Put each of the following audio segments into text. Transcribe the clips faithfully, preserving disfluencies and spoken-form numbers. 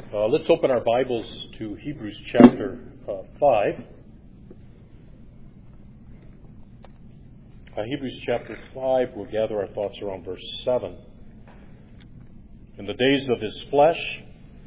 Uh, let's open our Bibles to Hebrews chapter uh, five. Uh, Hebrews chapter five, we'll gather our thoughts around verse seven. In the days of his flesh,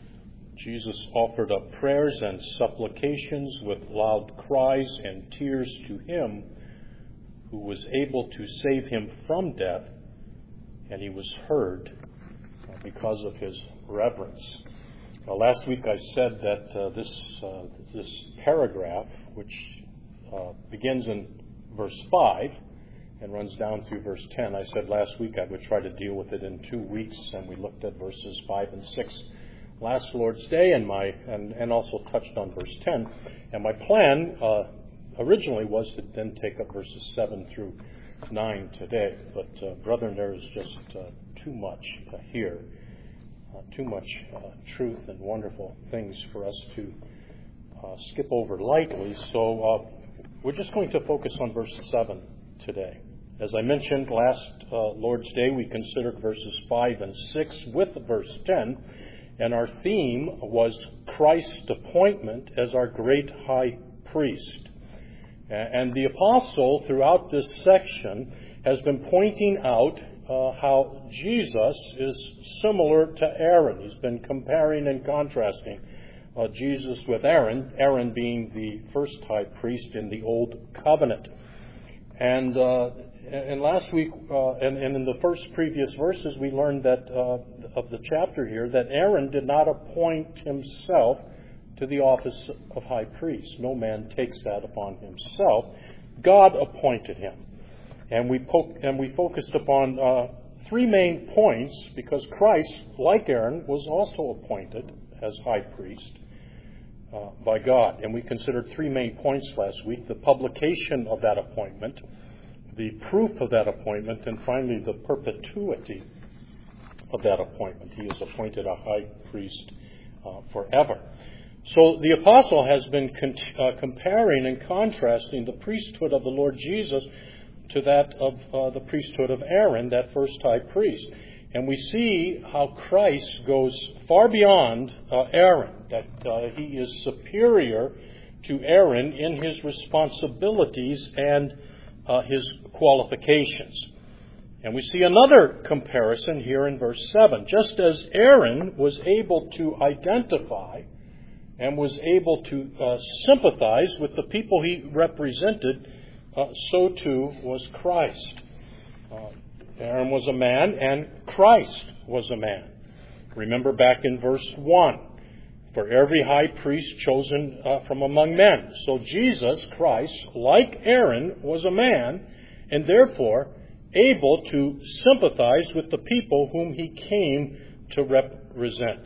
Jesus offered up prayers and supplications with loud cries and tears to him who was able to save him from death, and he was heard because of his reverence. Uh, last week I said that uh, this uh, this paragraph, which uh, begins in verse five and runs down through verse ten, I said last week I would try to deal with it in two weeks, and we looked at verses five and six last Lord's Day, and my and, and also touched on verse ten. And my plan uh, originally was to then take up verses seven through nine today, but uh, brethren, there is just uh, too much uh, here. Uh, too much uh, truth and wonderful things for us to uh, skip over lightly. So uh, we're just going to focus on verse seven today. As I mentioned last uh, Lord's Day, we considered verses five and six with verse ten, and our theme was Christ's appointment as our great high priest. And the apostle throughout this section has been pointing out Uh, how Jesus is similar to Aaron. He's been comparing and contrasting uh, Jesus with Aaron, Aaron being the first high priest in the Old Covenant. And uh, and last week, uh, and, and in the first previous verses, we learned that uh, of the chapter here, that Aaron did not appoint himself to the office of high priest. No man takes that upon himself. God appointed him. And we po- and we focused upon uh, three main points, because Christ, like Aaron, was also appointed as high priest uh, by God. And we considered three main points last week: the publication of that appointment, the proof of that appointment, and finally the perpetuity of that appointment. He is appointed a high priest uh, forever. So the apostle has been con- uh, comparing and contrasting the priesthood of the Lord Jesus to that of uh, the priesthood of Aaron, that first high priest. And we see how Christ goes far beyond uh, Aaron, that uh, he is superior to Aaron in his responsibilities and uh, his qualifications. And we see another comparison here in verse seven. Just as Aaron was able to identify and was able to uh, sympathize with the people he represented, Uh, so too was Christ. Uh, Aaron was a man, and Christ was a man. Remember back in verse one, for every high priest chosen uh, from among men. So Jesus Christ, like Aaron, was a man, and therefore able to sympathize with the people whom he came to represent.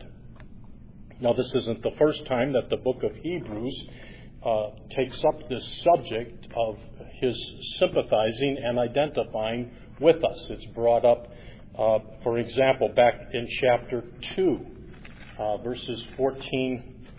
Now, this isn't the first time that the book of Hebrews uh, takes up this subject of his sympathizing and identifying with us. It's brought up, uh, for example, back in chapter two, uh, verses fourteen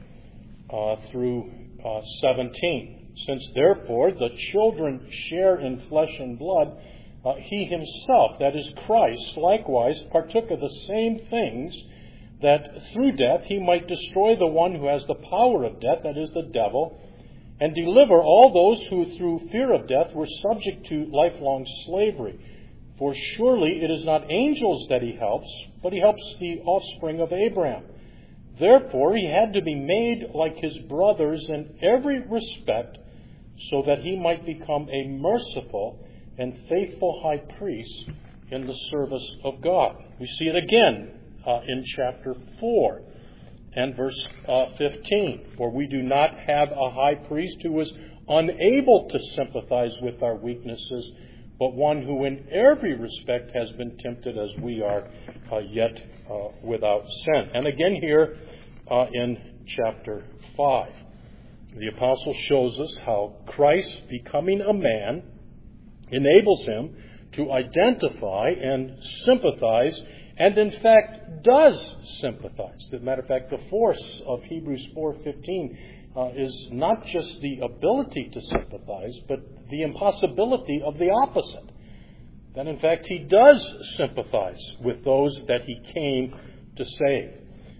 uh, through uh, seventeen. Since therefore the children share in flesh and blood, uh, he himself, that is Christ, likewise partook of the same things, that through death he might destroy the one who has the power of death, that is the devil, and deliver all those who through fear of death were subject to lifelong slavery. For surely it is not angels that he helps, but he helps the offspring of Abraham. Therefore he had to be made like his brothers in every respect, so that he might become a merciful and faithful high priest in the service of God. We see it again uh, in chapter four. And verse uh, fifteen, for we do not have a high priest who is unable to sympathize with our weaknesses, but one who in every respect has been tempted as we are, uh, yet uh, without sin. And again here uh, in chapter five, the apostle shows us how Christ, becoming a man, enables him to identify and sympathize, and in fact does sympathize. As a matter of fact, the force of Hebrews four fifteen uh, is not just the ability to sympathize, but the impossibility of the opposite. That in fact he does sympathize with those that he came to save.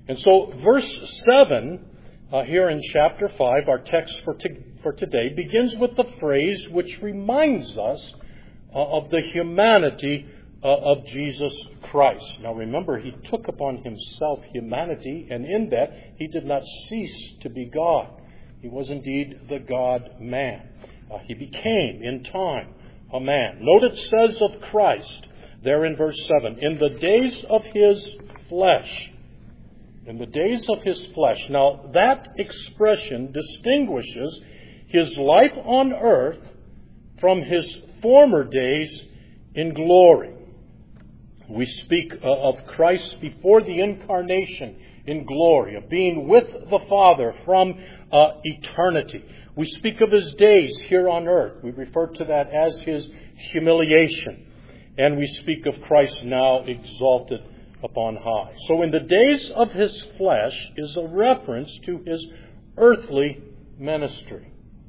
And so verse seven uh, here in chapter five, our text for, to, for today, begins with the phrase which reminds us uh, of the humanity uh, of Jesus Christ. Now remember, he took upon himself humanity, and in that he did not cease to be God. He was indeed the God-man. Uh, he became, in time, a man. Note it says of Christ, there in verse seven, in the days of his flesh. In the days of his flesh. Now, that expression distinguishes his life on earth from his former days in glory. We speak uh, of Christ before the incarnation in glory, of being with the Father from uh, eternity. We speak of his days here on earth. We refer to that as his humiliation. And we speak of Christ now exalted upon high. So in the days of his flesh is a reference to his earthly ministry.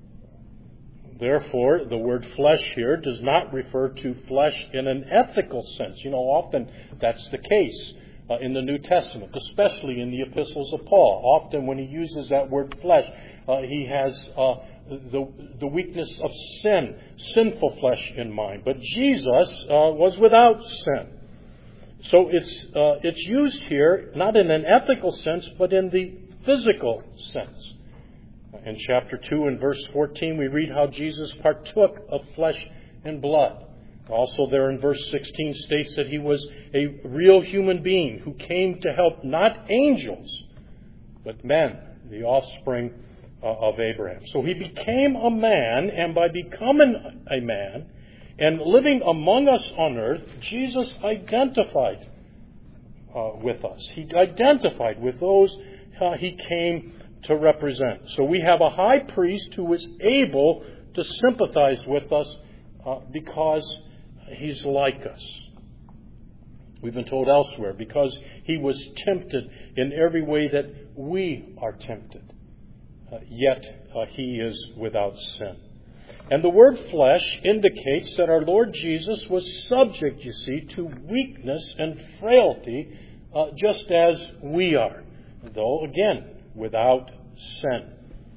Therefore, the word flesh here does not refer to flesh in an ethical sense. You know, often that's the case uh, in the New Testament, especially in the epistles of Paul. Often when he uses that word flesh, uh, he has uh, the, the weakness of sin, sinful flesh in mind. But Jesus uh, was without sin. So it's uh, it's used here not in an ethical sense, but in the physical sense. In chapter two and verse fourteen, we read how Jesus partook of flesh and blood. Also there in verse sixteen states that he was a real human being who came to help not angels, but men, the offspring uh, of Abraham. So he became a man, and by becoming a man and living among us on earth, Jesus identified uh, with us. He identified with those uh, he came to represent. So we have a high priest who is able to sympathize with us uh, because he's like us. We've been told elsewhere, because he was tempted in every way that we are tempted, uh, yet uh, he is without sin. And the word flesh indicates that our Lord Jesus was subject, you see, to weakness and frailty, uh, just as we are, though, again, without sin.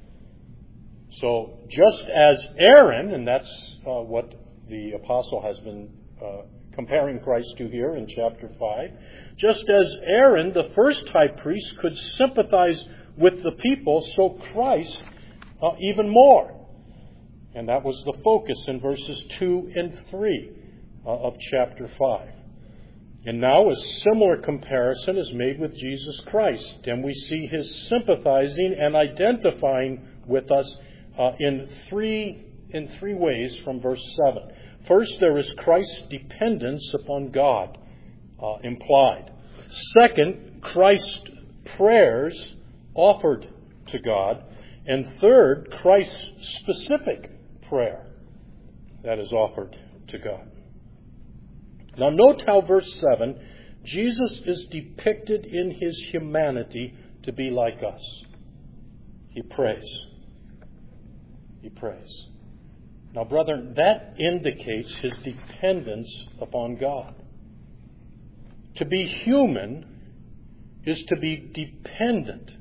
So, just as Aaron, and that's uh, what the apostle has been uh, comparing Christ to here in chapter five, just as Aaron, the first high priest, could sympathize with the people, so Christ uh, even more. And that was the focus in verses two and three uh, of chapter five. And now a similar comparison is made with Jesus Christ. And we see his sympathizing and identifying with us uh, in three in three ways from verse seven. First, there is Christ's dependence upon God uh, implied. Second, Christ's prayers offered to God. And third, Christ's specific prayer that is offered to God. Now note how verse seven, Jesus is depicted in his humanity to be like us. He prays. He prays. Now, brethren, that indicates his dependence upon God. To be human is to be dependent.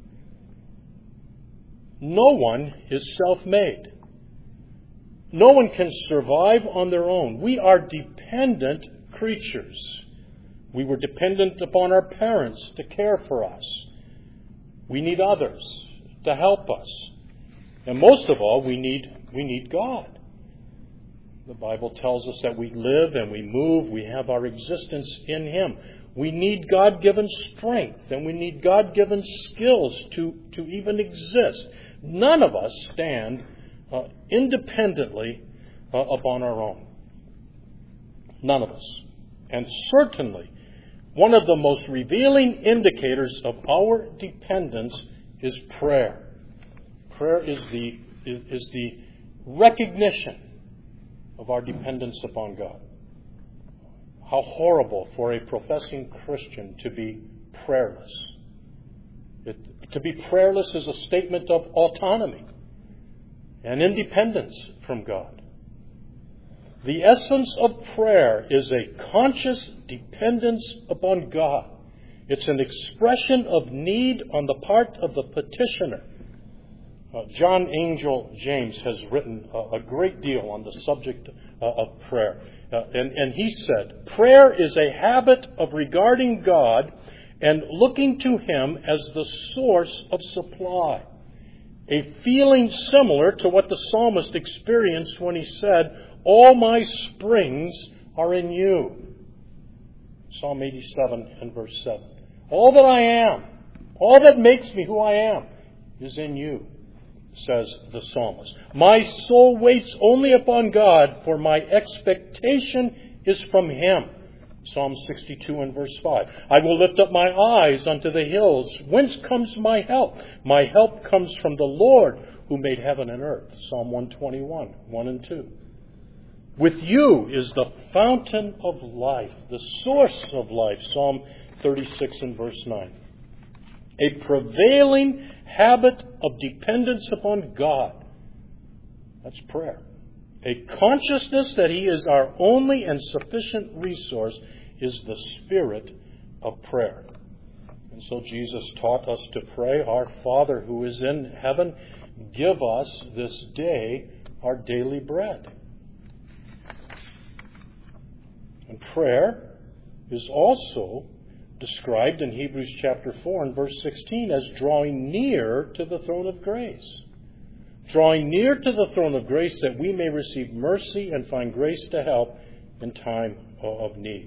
No one is self-made. No one can survive on their own. We are dependent creatures. We were dependent upon our parents to care for us. We need others to help us. And most of all, we need we need God. The Bible tells us that we live and we move, we have our existence in him. We need God-given strength, and we need God-given skills to, to even exist. None of us stand uh, independently uh, upon our own. None of us. And certainly, one of the most revealing indicators of our dependence is prayer. Prayer is the is, is the recognition of our dependence upon God. How horrible for a professing Christian to be prayerless. It, to be prayerless is a statement of autonomy and independence from God. The essence of prayer is a conscious dependence upon God It's an expression of need on the part of the petitioner. Uh, John Angel James has written a, a great deal on the subject uh, of prayer. Uh, and, and he said, prayer is a habit of regarding God and looking to Him as the source of supply. A feeling similar to what the psalmist experienced when he said, all my springs are in you. Psalm eighty-seven and verse seven. All that I am, all that makes me who I am, is in you, says the psalmist. My soul waits only upon God, for my expectation is from Him. Psalm sixty-two and verse five. I will lift up my eyes unto the hills. Whence comes my help? My help comes from the Lord who made heaven and earth. Psalm one twenty-one, one and two. With you is the fountain of life, the source of life. Psalm thirty-six and verse nine. A prevailing habit of dependence upon God. That's prayer. A consciousness that He is our only and sufficient resource is the spirit of prayer. And so Jesus taught us to pray, Our Father who is in heaven, give us this day our daily bread. And prayer is also described in Hebrews chapter four and verse sixteen as drawing near to the throne of grace. Drawing near to the throne of grace that we may receive mercy and find grace to help in time of need.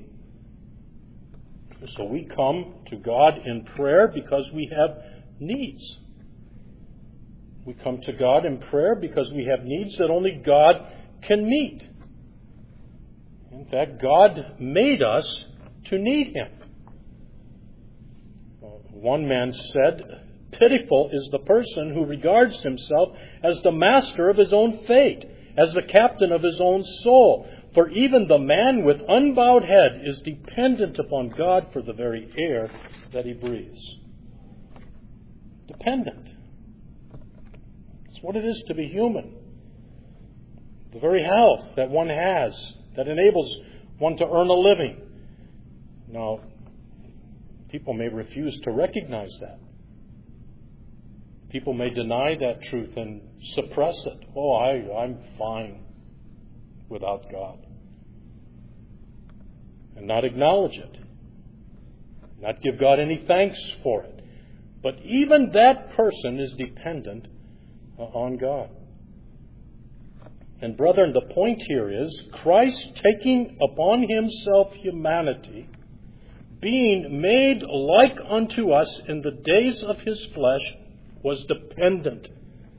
So we come to God in prayer because we have needs. We come to God in prayer because we have needs that only God can meet. In fact, God made us to need Him. One man said, pitiful is the person who regards himself as the master of his own fate, as the captain of his own soul. For even the man with unbowed head is dependent upon God for the very air that he breathes. Dependent. It's what it is to be human. The very health that one has that enables one to earn a living. Now, people may refuse to recognize that. People may deny that truth and suppress it. Oh, I, I'm fine without God. And not acknowledge it. Not give God any thanks for it. But even that person is dependent on God. And brethren, the point here is Christ taking upon Himself humanity, being made like unto us in the days of His flesh, was dependent.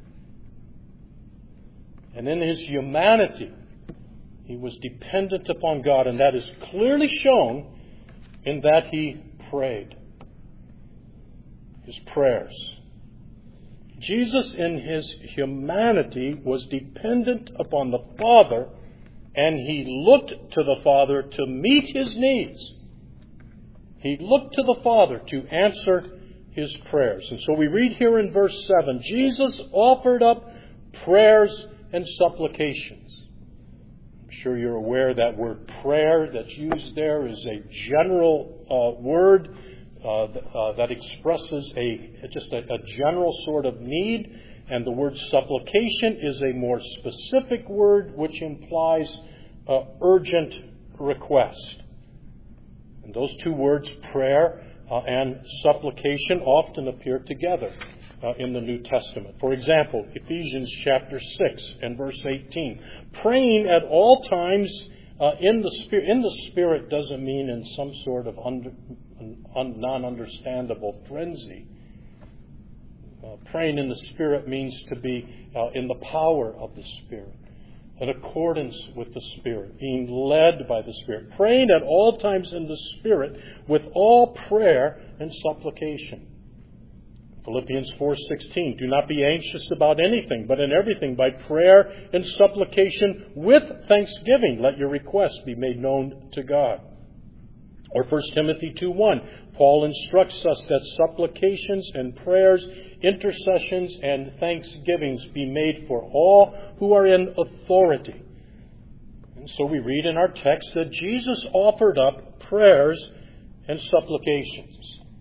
And in His humanity, He was dependent upon God, and that is clearly shown in that He prayed. His prayers. Jesus in His humanity was dependent upon the Father, and He looked to the Father to meet His needs. He looked to the Father to answer His prayers. And so we read here in verse seven, Jesus offered up prayers and supplications. I'm sure you're aware that word prayer that's used there is a general uh, word uh, uh, that expresses a just a, a general sort of need. And the word supplication is a more specific word which implies uh, urgent request. And those two words, prayer uh, and supplication, often appear together uh, in the New Testament. For example, Ephesians chapter six and verse eighteen. Praying at all times uh, in the Spirit. In the Spirit doesn't mean in some sort of under, un, non-understandable frenzy. Uh, praying in the Spirit means to be uh, in the power of the Spirit, in accordance with the Spirit, being led by the Spirit, praying at all times in the Spirit with all prayer and supplication. Philippians four sixteen, do not be anxious about anything, but in everything by prayer and supplication with thanksgiving, let your requests be made known to God. Or First Timothy two one, Paul instructs us that supplications and prayers, intercessions and thanksgivings be made for all who are in authority. And so we read in our text that Jesus offered up prayers and supplications.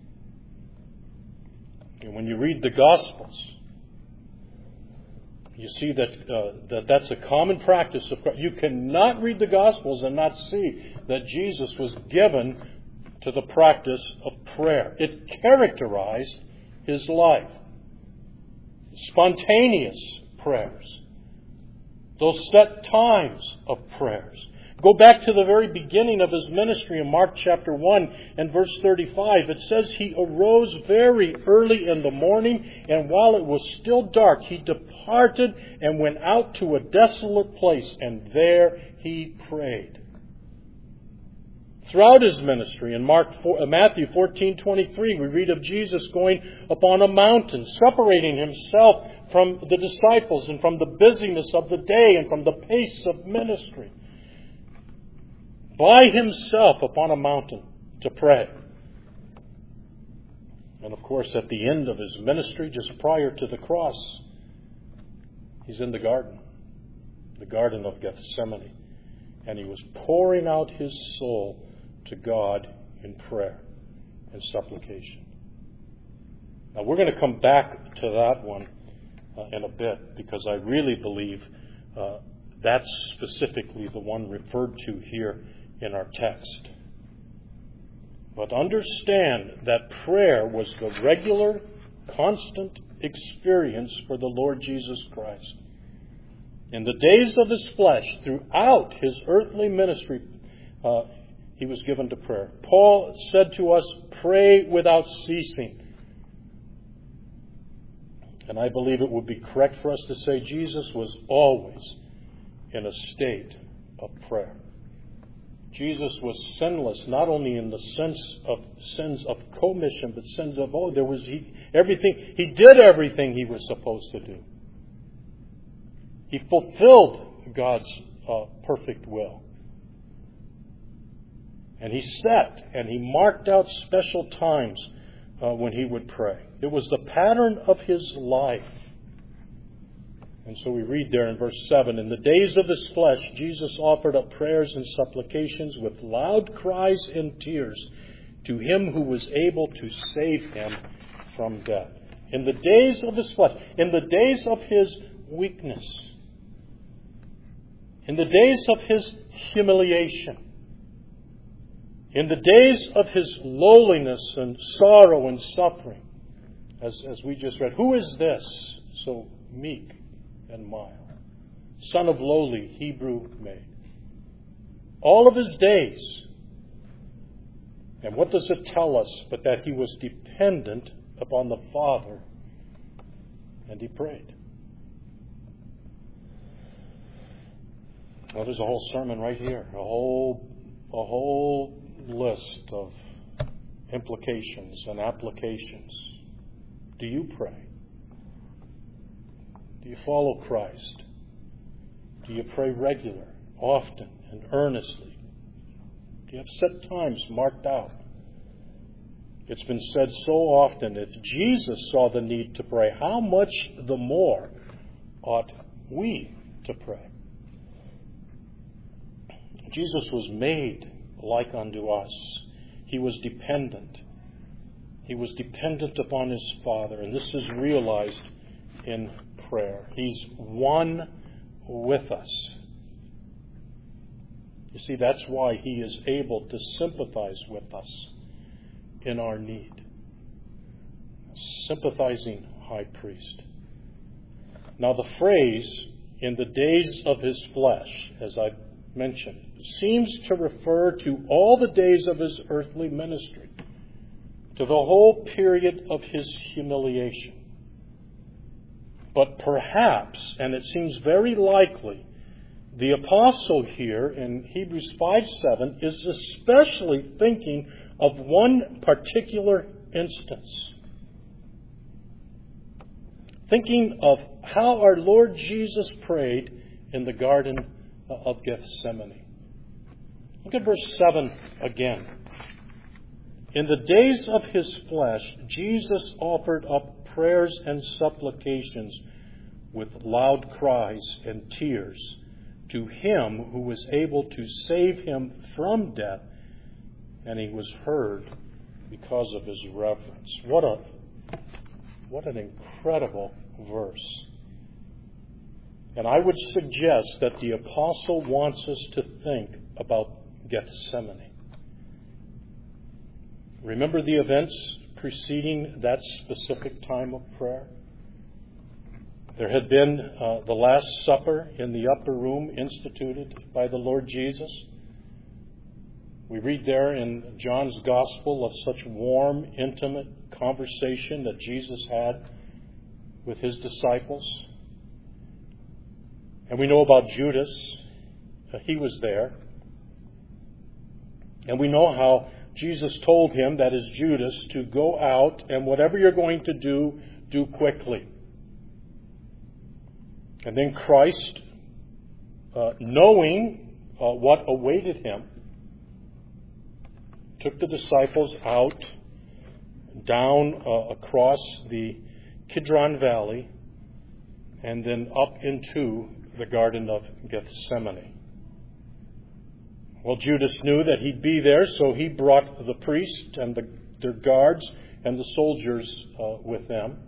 And when you read the Gospels, you see that, uh, that that's a common practice of Christ. You cannot read the Gospels and not see that Jesus was given to the practice of prayer. It characterized his life. Spontaneous prayers. Those set times of prayers. Go back to the very beginning of his ministry in Mark chapter one and verse thirty-five. It says he arose very early in the morning, and while it was still dark, he departed and went out to a desolate place, and there he prayed. Throughout his ministry, in Mark four, uh, Matthew fourteen twenty-three, we read of Jesus going upon a mountain, separating himself from the disciples and from the busyness of the day and from the pace of ministry, by himself upon a mountain to pray. And of course, at the end of his ministry, just prior to the cross, he's in the garden, the Garden of Gethsemane, and he was pouring out his soul to God in prayer and supplication. Now, we're going to come back to that one uh, in a bit, because I really believe uh, that's specifically the one referred to here in our text. But understand that prayer was the regular, constant experience for the Lord Jesus Christ. In the days of his flesh, throughout his earthly ministry, uh, he was given to prayer. Paul said to us, pray without ceasing. And I believe it would be correct for us to say Jesus was always in a state of prayer. Jesus was sinless, not only in the sense of sins of commission, but sins of oh, there was he, everything. He did everything he was supposed to do. He fulfilled God's uh, perfect will. And he set and he marked out special times uh, when he would pray. It was the pattern of his life. And so we read there in verse seven, in the days of his flesh, Jesus offered up prayers and supplications with loud cries and tears to him who was able to save him from death. In the days of his flesh, in the days of his weakness, in the days of his humiliation, in the days of his lowliness and sorrow and suffering, as, as we just read, who is this so meek and mild, son of lowly Hebrew maid? All of his days. And what does it tell us but that he was dependent upon the Father and he prayed? Well, there's a whole sermon right here, a whole, a whole list of implications and applications. Do you pray? Do you follow Christ? Do you pray regular, often, and earnestly? Do you have set times marked out? It's been said so often, if Jesus saw the need to pray, how much the more ought we to pray? Jesus was made like unto us. He was dependent. He was dependent upon his Father, and this is realized in prayer. He's one with us. You see, that's why he is able to sympathize with us in our need. Sympathizing high priest. Now the phrase, in the days of his flesh, as I mentioned, seems to refer to all the days of his earthly ministry, to the whole period of his humiliation. But perhaps, and it seems very likely, the apostle here in Hebrews five seven is especially thinking of one particular instance. Thinking of how our Lord Jesus prayed in the Garden of Gethsemane. Look at verse seven again. In the days of his flesh, Jesus offered up prayers and supplications with loud cries and tears to him who was able to save him from death, and he was heard because of his reverence. What a What an incredible verse. And I would suggest that the apostle wants us to think about Gethsemane. Remember the events preceding that specific time of prayer? There had been uh, the Last Supper in the upper room instituted by the Lord Jesus. We read there in John's Gospel of such warm, intimate conversation that Jesus had with his disciples. And we know about Judas. Uh, he was there. And we know how Jesus told him, that is Judas, to go out and whatever you're going to do, do quickly. And then Christ, uh, knowing uh, what awaited him, took the disciples out, down uh, across the Kidron Valley, and then up into the Garden of Gethsemane. Well, Judas knew that he'd be there, so he brought the priest and the, their guards and the soldiers uh, with them.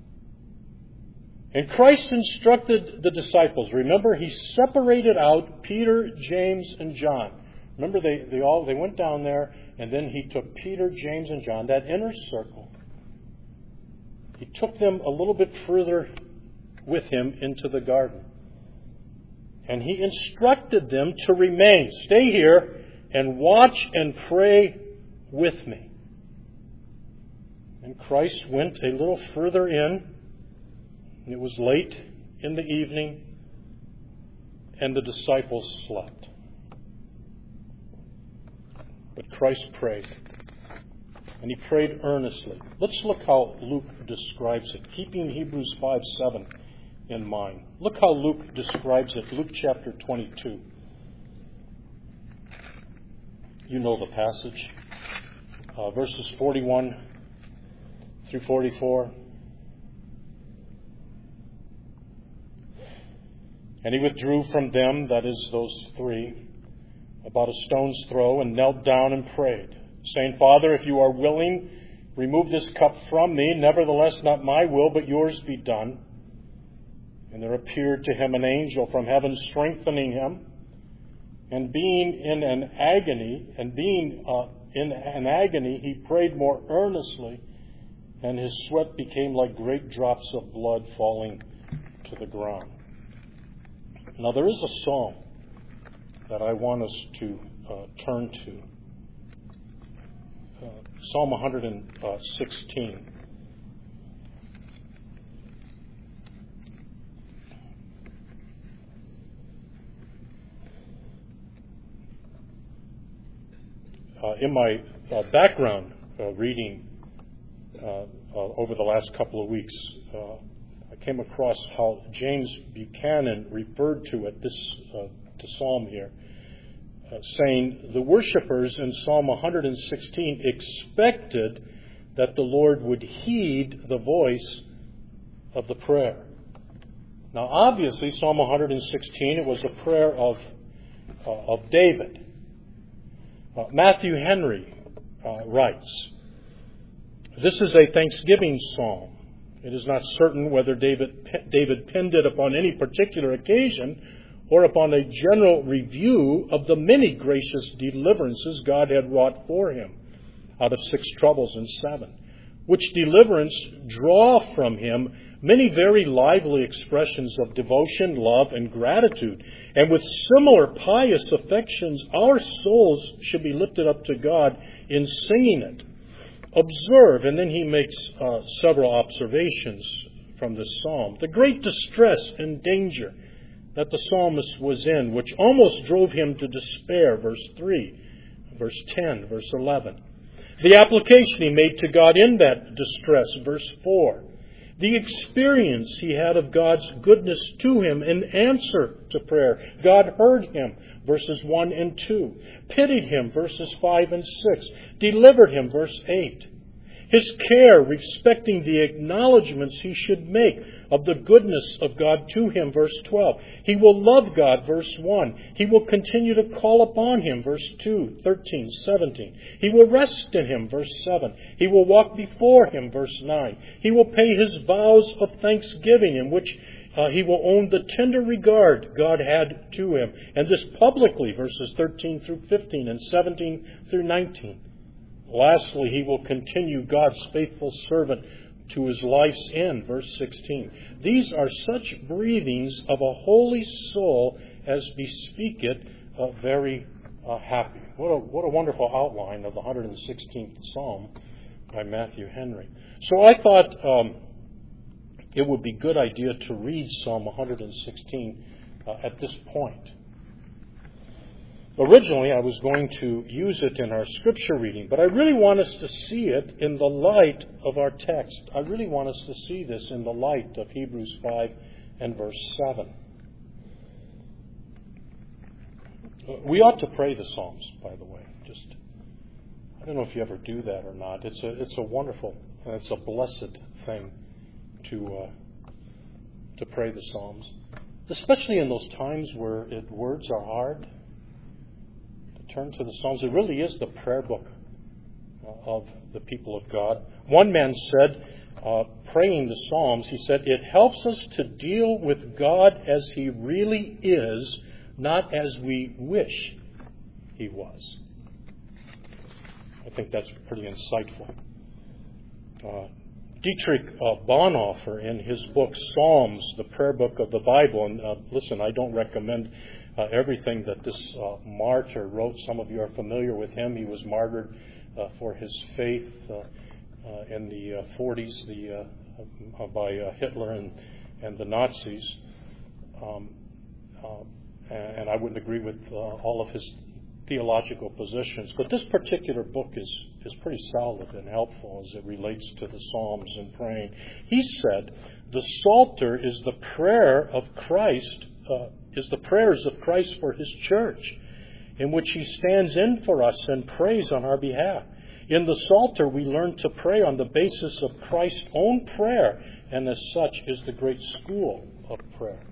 And Christ instructed the disciples. Remember, he separated out Peter, James, and John. Remember, they, they all they went down there, and then he took Peter, James, and John, that inner circle. He took them a little bit further with him into the garden. And he instructed them to remain. Stay here and watch and pray with me. And Christ went a little further in. It was late in the evening, and the disciples slept. But Christ prayed, and he prayed earnestly. Let's look how Luke describes it, keeping Hebrews five seven in mind. Look how Luke describes it. Luke chapter twenty-two. You know the passage. Uh, verses forty-one through forty-four. And he withdrew from them, that is, those three, about a stone's throw, and knelt down and prayed, saying, Father, if you are willing, remove this cup from me. Nevertheless, not my will, but yours be done. And there appeared to him an angel from heaven, strengthening him. And being in an agony, and being uh, in an agony, he prayed more earnestly, and his sweat became like great drops of blood falling to the ground. Now, there is a psalm that I want us to uh, turn to. Uh, Psalm one sixteen. Uh, in my uh, background uh, reading uh, uh, over the last couple of weeks, uh, I came across how James Buchanan referred to it, this uh, the psalm here, uh, saying the worshipers in Psalm one sixteen expected that the Lord would heed the voice of the prayer. Now, obviously, Psalm one sixteen, it was a prayer of uh, of David. Uh, Matthew Henry uh, writes, this is a thanksgiving psalm. It is not certain whether David, David penned it upon any particular occasion or upon a general review of the many gracious deliverances God had wrought for him out of six troubles and seven, which deliverance draw from him many very lively expressions of devotion, love, and gratitude. And with similar pious affections, our souls should be lifted up to God in singing it. Observe, and then he makes uh, several observations from this psalm. The great distress and danger that the psalmist was in, which almost drove him to despair, verse three, verse ten, verse eleven. The application he made to God in that distress, verse four. The experience he had of God's goodness to him in answer to prayer. God heard him, verses one and two. Pitied him, verses five and six. Delivered him, verse eight. his care respecting the acknowledgments he should make of the goodness of God to him, verse twelve. He will love God, verse one. He will continue to call upon him, verse two, thirteen, seventeen. He will rest in him, verse seven. He will walk before him, verse nine. He will pay his vows of thanksgiving, in which uh, he will own the tender regard God had to him. And this publicly, verses thirteen through fifteen and seventeen through nineteen. Lastly, he will continue God's faithful servant to his life's end, verse sixteen. These are such breathings of a holy soul as bespeak it uh, very uh, happy. What a, what a wonderful outline of the one hundred sixteenth Psalm by Matthew Henry. So I thought um, it would be a good idea to read Psalm one hundred sixteen uh, at this point. Originally, I was going to use it in our scripture reading, but I really want us to see it in the light of our text. I really want us to see this in the light of Hebrews five and verse seven. We ought to pray the Psalms, by the way. Just, I don't know if you ever do that or not. It's a, it's a wonderful, and it's a blessed thing to uh, to pray the Psalms, especially in those times where it, words are hard. Turn to the Psalms. It really is the prayer book of the people of God. One man said, uh, praying the Psalms, he said, it helps us to deal with God as he really is, not as we wish he was. I think that's pretty insightful. Uh, Dietrich uh, Bonhoeffer, in his book Psalms, the prayer book of the Bible, and uh, listen, I don't recommend Uh, everything that this uh, martyr wrote. Some of you are familiar with him. He was martyred uh, for his faith uh, uh, in the uh, forties the, uh, uh, by uh, Hitler and, and the Nazis. Um, uh, and I wouldn't agree with uh, all of his theological positions. But this particular book is, is pretty solid and helpful as it relates to the Psalms and praying. He said, the Psalter is the prayer of Christ uh, is the prayers of Christ for his church, in which he stands in for us and prays on our behalf. In the Psalter, we learn to pray on the basis of Christ's own prayer, and as such is the great school of prayer.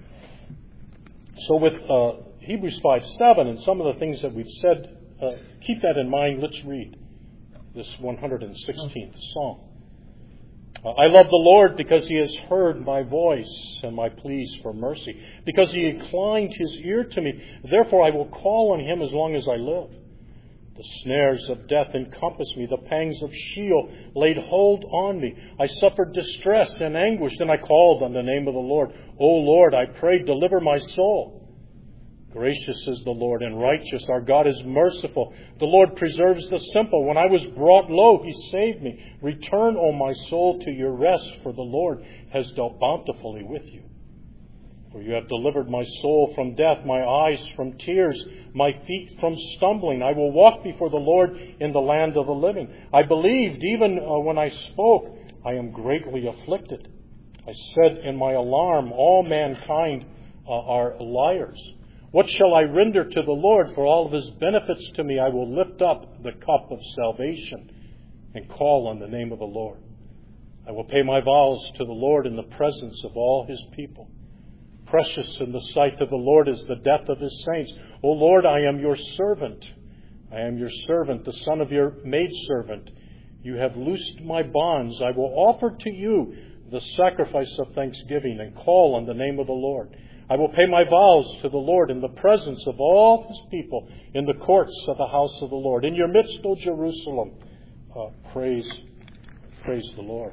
So with uh, Hebrews five seven and some of the things that we've said, uh, keep that in mind. Let's read this one hundred sixteenth Psalm. Uh, I love the Lord because he has heard my voice and my pleas for mercy, because he inclined his ear to me. Therefore I will call on him as long as I live. The snares of death encompassed me. The pangs of Sheol laid hold on me. I suffered distress and anguish. Then I called on the name of the Lord. O Lord, I pray, deliver my soul. Gracious is the Lord and righteous. Our God is merciful. The Lord preserves the simple. When I was brought low, he saved me. Return, O my soul, to your rest, for the Lord has dealt bountifully with you. For you have delivered my soul from death, my eyes from tears, my feet from stumbling. I will walk before the Lord in the land of the living. I believed even uh, when I spoke, I am greatly afflicted. I said in my alarm, all mankind uh, are liars. What shall I render to the Lord for all of his benefits to me? I will lift up the cup of salvation and call on the name of the Lord. I will pay my vows to the Lord in the presence of all his people. Precious in the sight of the Lord is the death of his saints. O Lord, I am your servant. I am your servant, the son of your maidservant. You have loosed my bonds. I will offer to you the sacrifice of thanksgiving and call on the name of the Lord. I will pay my vows to the Lord in the presence of all his people, in the courts of the house of the Lord. In your midst, O Jerusalem, uh, praise, praise the Lord.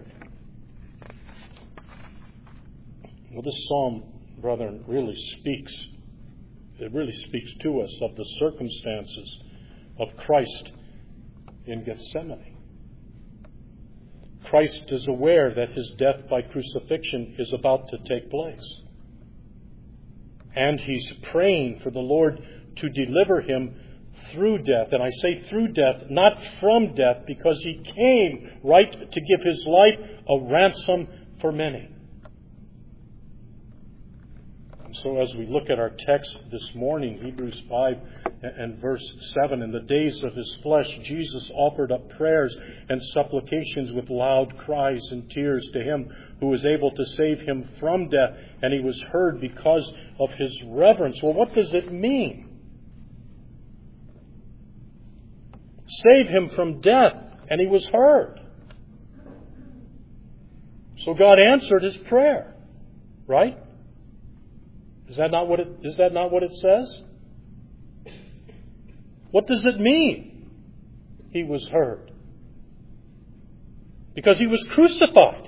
Well, this psalm, brethren, really speaks, it really speaks to us of the circumstances of Christ in Gethsemane. Christ is aware that his death by crucifixion is about to take place. And he's praying for the Lord to deliver him through death. And I say through death, not from death, because he came, right, to give his life a ransom for many. So as we look at our text this morning, Hebrews five and verse seven, in the days of his flesh, Jesus offered up prayers and supplications with loud cries and tears to him who was able to save him from death, and he was heard because of his reverence. Well, what does it mean? Save him from death, and he was heard. So God answered his prayer, right? Is that not what it, is that not what it says? What does it mean? He was heard. Because he was crucified.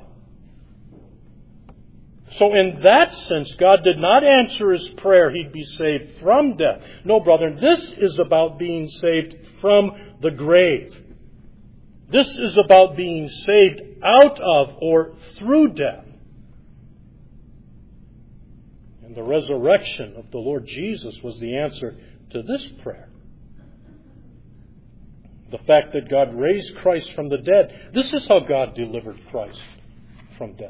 So in that sense, God did not answer his prayer, he'd be saved from death. No, brethren, this is about being saved from the grave. This is about being saved out of or through death. And the resurrection of the Lord Jesus was the answer to this prayer. The fact that God raised Christ from the dead, this is how God delivered Christ from death.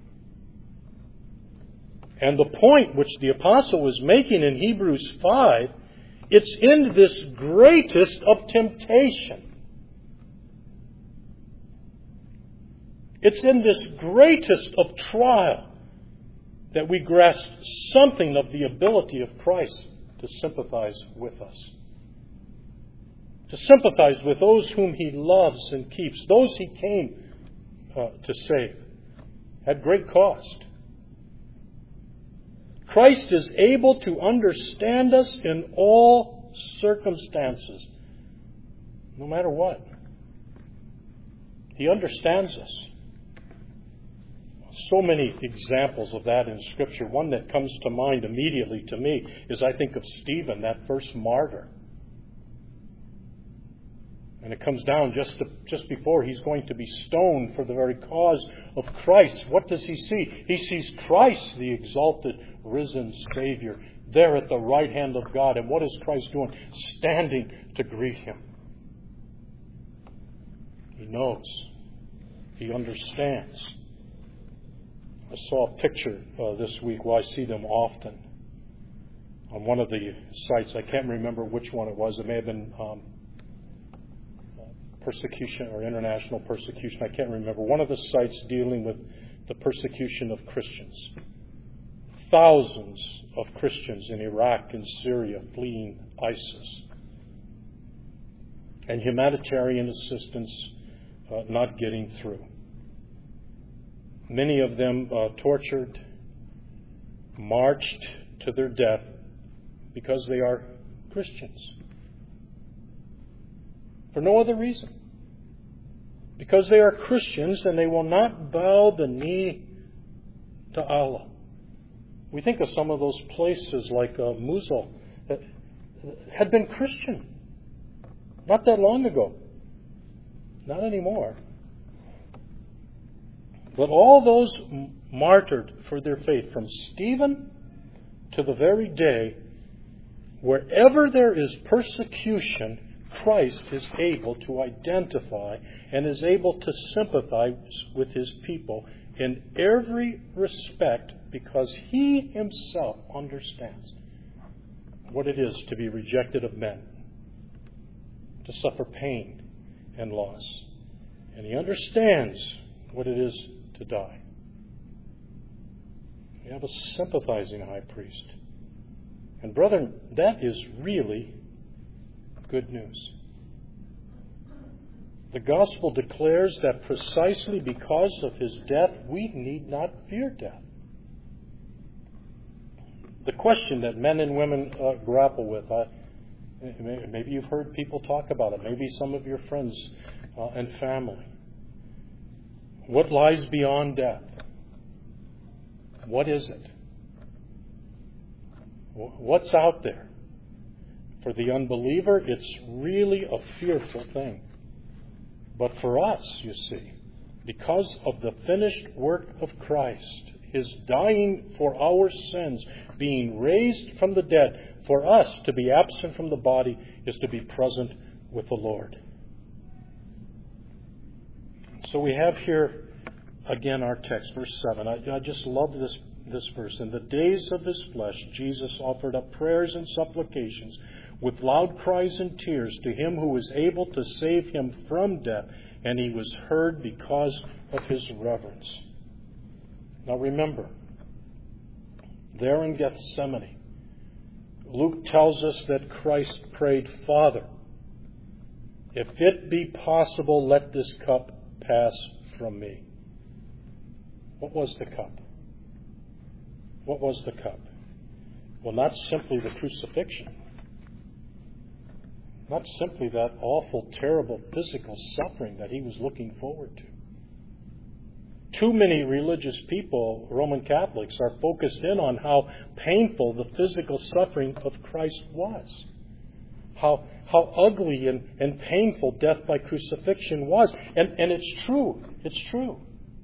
And the point which the apostle was making in Hebrews five, it's in this greatest of temptation. It's in this greatest of trial that we grasp something of the ability of Christ to sympathize with us. To sympathize with those whom he loves and keeps, those he came uh, to save, at great cost. Christ is able to understand us in all circumstances, no matter what. He understands us. So many examples of that in Scripture. One that comes to mind immediately to me is, I think, of Stephen, that first martyr. And it comes down just to, just before he's going to be stoned for the very cause of Christ. What does he see? He sees Christ, the exalted, risen Savior, there at the right hand of God. And what is Christ doing? Standing to greet him. He knows. He understands. I saw a picture uh, this week. Well, I see them often on one of the sites. I can't remember which one it was. It may have been um, persecution or international persecution. I can't remember. One of the sites dealing with the persecution of Christians. Thousands of Christians in Iraq and Syria fleeing ISIS. And humanitarian assistance uh, not getting through. Many of them uh, tortured, marched to their death because they are Christians. For no other reason. Because they are Christians and they will not bow the knee to Allah. We think of some of those places like uh, Mosul that had been Christian not that long ago. Not anymore. But all those martyred for their faith, from Stephen to the very day, wherever there is persecution, Christ is able to identify and is able to sympathize with his people in every respect, because he himself understands what it is to be rejected of men, to suffer pain and loss. And he understands what it is to die. We have a sympathizing high priest. And brethren, that is really good news. The gospel declares that precisely because of his death, we need not fear death. The question that men and women uh, grapple with, uh, maybe you've heard people talk about it, maybe some of your friends uh, and family. What lies beyond death? What is it? What's out there? For the unbeliever, it's really a fearful thing. But for us, you see, because of the finished work of Christ, his dying for our sins, being raised from the dead, for us to be absent from the body is to be present with the Lord. So we have here again our text, verse seven. I, I just love this, this verse. In the days of his flesh, Jesus offered up prayers and supplications with loud cries and tears to him who was able to save him from death, and he was heard because of his reverence. Now remember, there in Gethsemane, Luke tells us that Christ prayed, Father, if it be possible, let this cup pass from me. What was the cup? What was the cup? Well, not simply the crucifixion. Not simply that awful, terrible physical suffering that he was looking forward to. Too many religious people, Roman Catholics, are focused in on how painful the physical suffering of Christ was. How how ugly and, and painful death by crucifixion was. And, and it's true. It's true.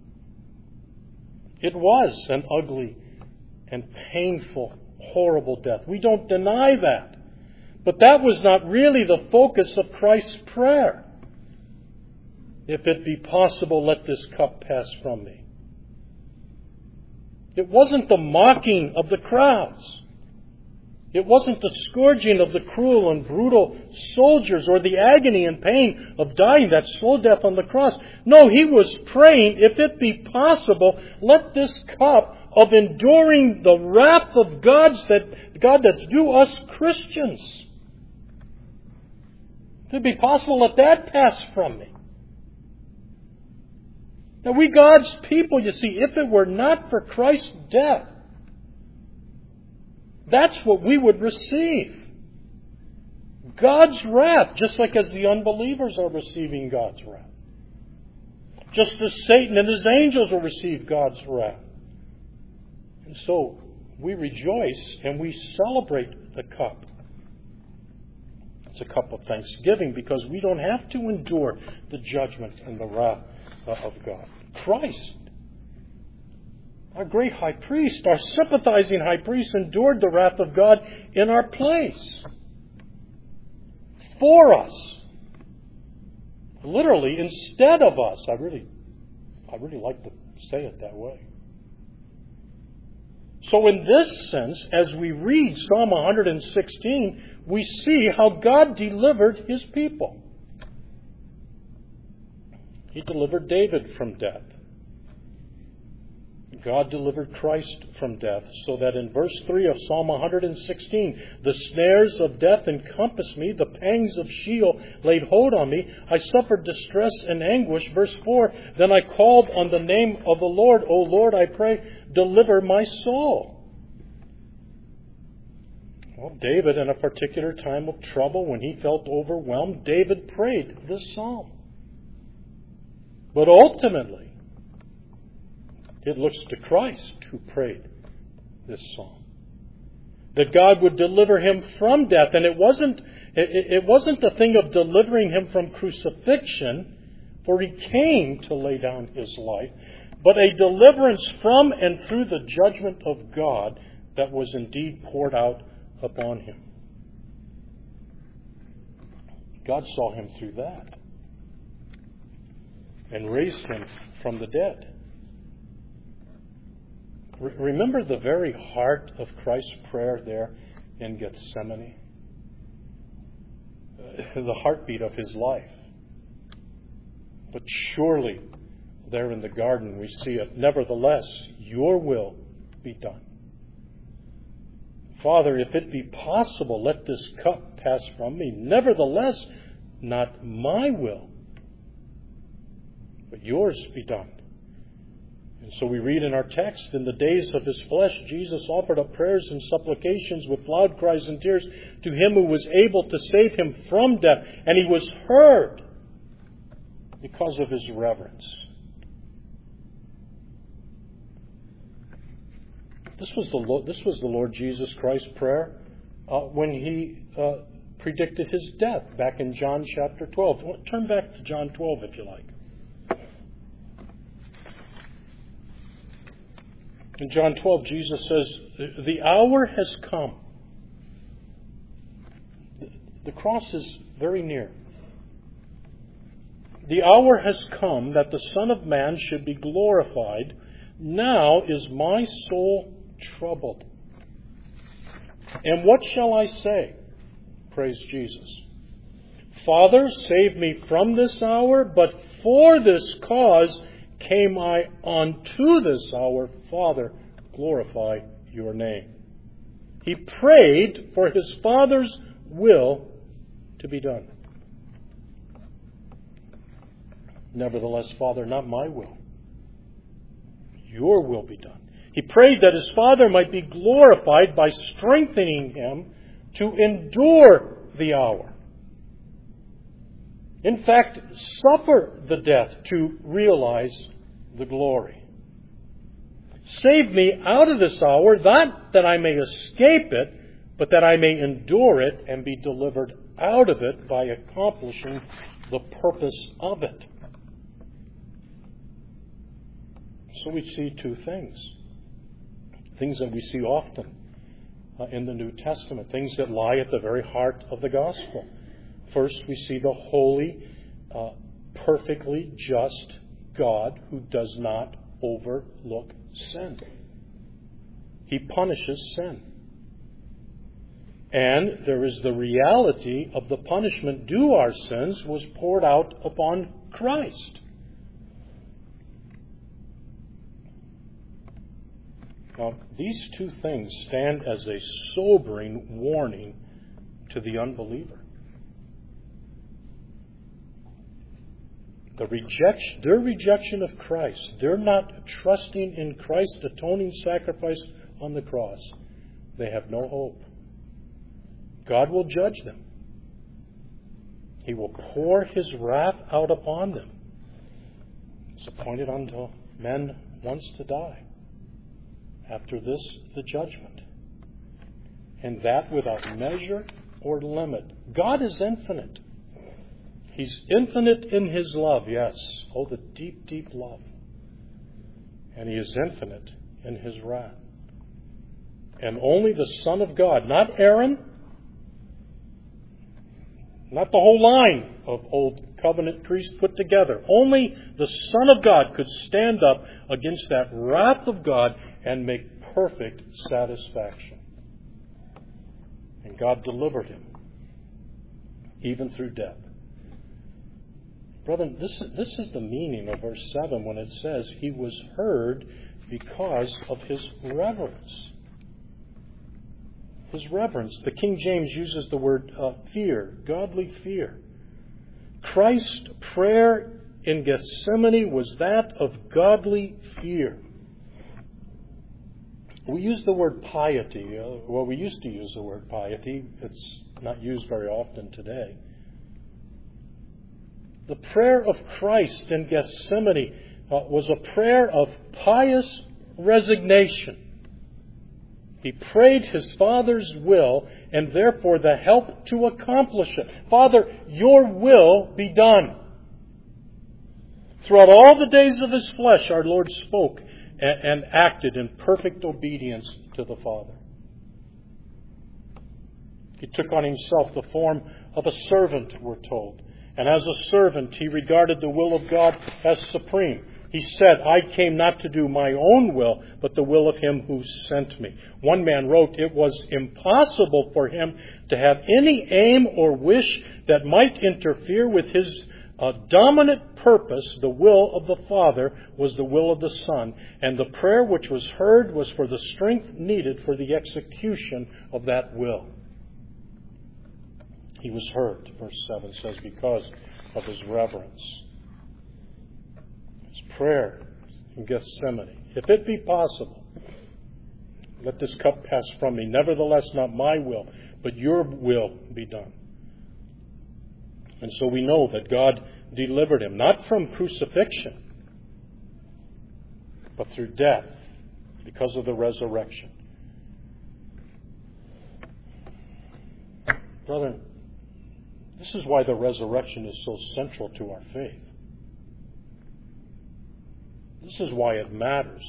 It was an ugly and painful, horrible death. We don't deny that. But that was not really the focus of Christ's prayer. If it be possible, let this cup pass from me. It wasn't the mocking of the crowds. It wasn't the scourging of the cruel and brutal soldiers or the agony and pain of dying, that slow death on the cross. No, he was praying, if it be possible, let this cup of enduring the wrath of God's that God that's due us Christians. If it be possible, let that pass from me. Now, we God's people, you see, if it were not for Christ's death, that's what we would receive. God's wrath, just like as the unbelievers are receiving God's wrath. Just as Satan and his angels will receive God's wrath. And so, we rejoice and we celebrate the cup. It's a cup of thanksgiving because we don't have to endure the judgment and the wrath of God. Christ, our great high priest, our sympathizing high priest, endured the wrath of God in our place. For us. Literally, instead of us. I really, I really like to say it that way. So in this sense, as we read Psalm one hundred sixteen, we see how God delivered his people. He delivered David from death. God delivered Christ from death, so that in verse three of Psalm one hundred sixteen, the snares of death encompassed me, the pangs of Sheol laid hold on me, I suffered distress and anguish. Verse four, then I called on the name of the Lord. O Lord, I pray, deliver my soul. Well, David, in a particular time of trouble, when he felt overwhelmed, David prayed this psalm. But ultimately, it looks to Christ who prayed this psalm. That God would deliver him from death. And it wasn't, it, it wasn't the thing of delivering him from crucifixion, for he came to lay down his life, but a deliverance from and through the judgment of God that was indeed poured out upon him. God saw him through that and raised him from the dead. Remember the very heart of Christ's prayer there in Gethsemane? The heartbeat of his life. But surely there in the garden we see it. Nevertheless, your will be done. Father, if it be possible, let this cup pass from me. Nevertheless, not my will, but yours be done. And so we read in our text, in the days of his flesh, Jesus offered up prayers and supplications with loud cries and tears to him who was able to save him from death. And he was heard because of his reverence. This was the Lord, this was the Lord Jesus Christ's prayer uh, when he uh, predicted his death back in John chapter twelve. Turn back to John twelve if you like. In John twelve, Jesus says, the hour has come. The cross is very near. the hour has come that the Son of Man should be glorified. Now is my soul troubled. And what shall I say? Praise Jesus. Father, save me from this hour, but for this cause came I unto this hour. Father, glorify your name. He prayed for his Father's will to be done. Nevertheless, Father, not my will. Your will be done. He prayed that his Father might be glorified by strengthening him to endure the hour. In fact, suffer the death to realize the glory. Save me out of this hour, not that I may escape it, but that I may endure it and be delivered out of it by accomplishing the purpose of it. So we see two things. Things that we see often uh, in the New Testament. Things that lie at the very heart of the gospel. First, we see the holy, uh, perfectly just God who does not overlook sin. He punishes sin. And there is the reality of the punishment due our sins was poured out upon Christ. Now, these two things stand as a sobering warning to the unbeliever. The rejection, their rejection of Christ, they're not trusting in Christ's atoning sacrifice on the cross. They have no hope. God will judge them. He will pour his wrath out upon them. It's appointed unto men once to die. After this, the judgment. And that without measure or limit. God is infinite. He's infinite in his love, yes. Oh, the deep, deep love. And he is infinite in his wrath. And only the Son of God, not Aaron, not the whole line of old covenant priests put together. Only the Son of God could stand up against that wrath of God and make perfect satisfaction. And God delivered him, even through death. Brethren, this is, this is the meaning of verse seven when it says, he was heard because of his reverence. His reverence. The King James uses the word uh, fear, godly fear. Christ's prayer in Gethsemane was that of godly fear. We use the word piety. Uh, well, we used to use the word piety. It's not used very often today. The prayer of Christ in Gethsemane uh, was a prayer of pious resignation. He prayed his Father's will and therefore the help to accomplish it. Father, your will be done. Throughout all the days of his flesh, our Lord spoke and, and acted in perfect obedience to the Father. He took on himself the form of a servant, we're told. And as a servant, he regarded the will of God as supreme. He said, I came not to do my own will, but the will of him who sent me. One man wrote, it was impossible for him to have any aim or wish that might interfere with his uh, dominant purpose. The will of the Father was the will of the Son. And the prayer which was heard was for the strength needed for the execution of that will. He was heard, verse seven says, because of his reverence. His prayer in Gethsemane. If it be possible, let this cup pass from me. Nevertheless, not my will, but your will be done. And so we know that God delivered him, not from crucifixion, but through death, because of the resurrection. Brethren, this is why the resurrection is so central to our faith. This is why it matters.